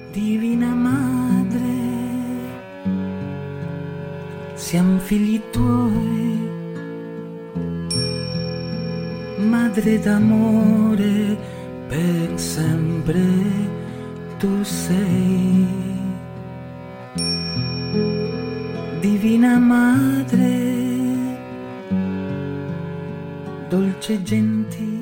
Divina Madre, siamo figli tuoi, Madre d'amore, per sempre tu sei. Divina Madre, dolce e gentile,